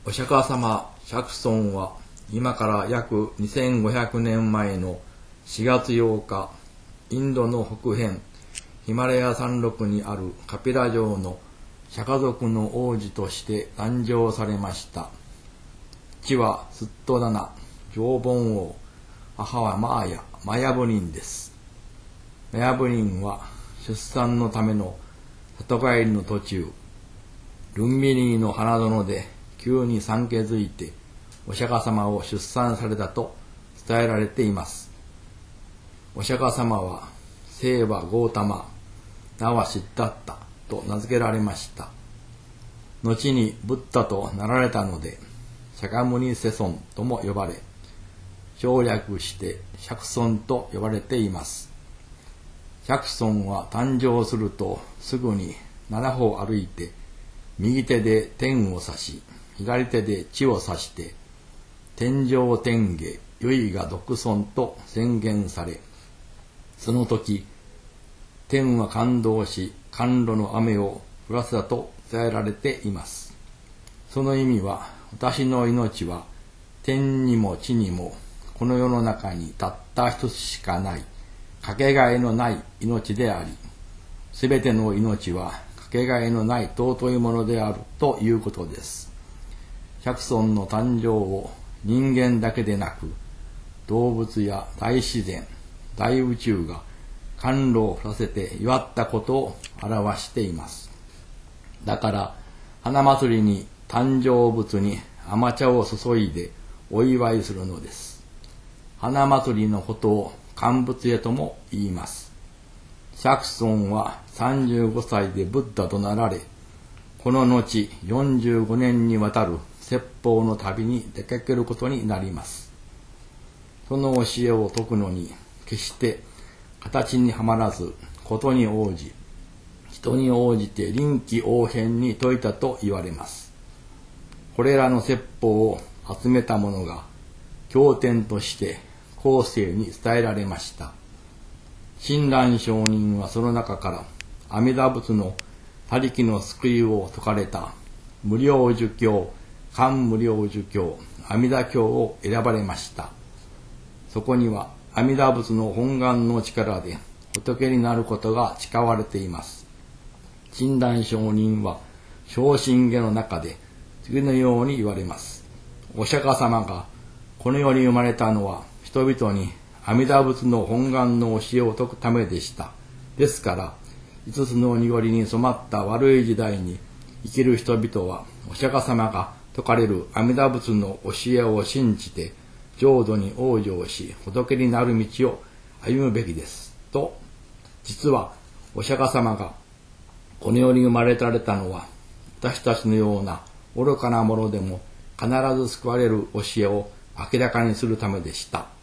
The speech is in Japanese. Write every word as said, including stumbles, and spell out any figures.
お釈迦様釈尊は今から約にせんごひゃくねんまえのしがつようか、インドの北辺ヒマラヤ山麓にあるカピラ城の釈迦族の王子として誕生されました。父はスットダナ、上盆王、母はマーヤ、マヤブリンです。マヤブリンは出産のための里帰りの途中、ルンビニーの花園で急に産気づいてお釈迦様を出産されたと伝えられています。お釈迦様は姓はゴータマ、名はシッダッタと名付けられました。後にブッダとなられたのでシャカムニセソンとも呼ばれ、省略して釈尊と呼ばれています。釈尊は誕生するとすぐに七歩歩いて、右手で天を指し、左手で地を指して、天上天下、唯我独尊と宣言され、その時、天は感動し、甘露の雨を降らせたと伝えられています。その意味は、私の命は天にも地にもこの世の中にたった一つしかない、かけがえのない命であり、すべての命はかけがえのない尊いものであるということです。釈尊の誕生を人間だけでなく、動物や大自然、大宇宙が甘露を降らせて祝ったことを表しています。だから、花祭りに誕生物に甘茶を注いでお祝いするのです。花祭りのことを乾物会とも言います。釈尊はさんじゅうごさいでブッダとなられ、この後よんじゅうごねんにわたる説法の旅に出かけることになります。その教えを説くのに決して形にはまらず、ことに応じ、人に応じて臨機応変に説いたと言われます。これらの説法を集めたものが経典として後世に伝えられました。親鸞上人はその中から阿弥陀仏の他力の救いを説かれた無量寿経、観無量寿経、阿弥陀経を選ばれました。そこには阿弥陀仏の本願の力で仏になることが誓われています。親鸞上人は正信下の中で次のように言われます。お釈迦様がこの世に生まれたのは人々に阿弥陀仏の本願の教えを説くためでした。ですから、五つの濁りに染まった悪い時代に生きる人々はお釈迦様が説かれる阿弥陀仏の教えを信じて浄土に往生し仏になる道を歩むべきです。と、実はお釈迦様がこの世に生まれられたのは私たちのような愚かなものでも必ず救われる教えを明らかにするためでした。